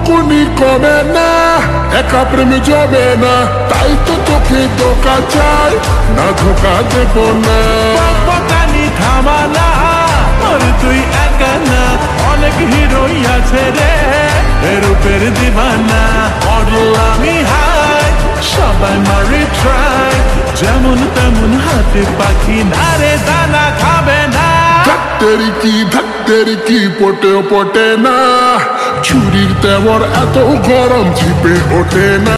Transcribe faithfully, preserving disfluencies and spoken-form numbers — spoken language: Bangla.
বকুনি কমে না, একা প্রেম জমে না, তাই তো তোকে ধোকা চাই, না ধোকা দেব না। বকবকানি থামানা, আর তুই একা না, অনেক হিরোই আছে রে রূপের দিবানা। মডেল আমি হাই, সবাই মারি ট্রাই, যেমন তেমন হাতে পাখি না রে, দানা খাবে না। ধাত্তেরি কি ধাত্তেরি কি পটেও পটে না, ছুরির তেমর এত গরম চিপে ওঠে না।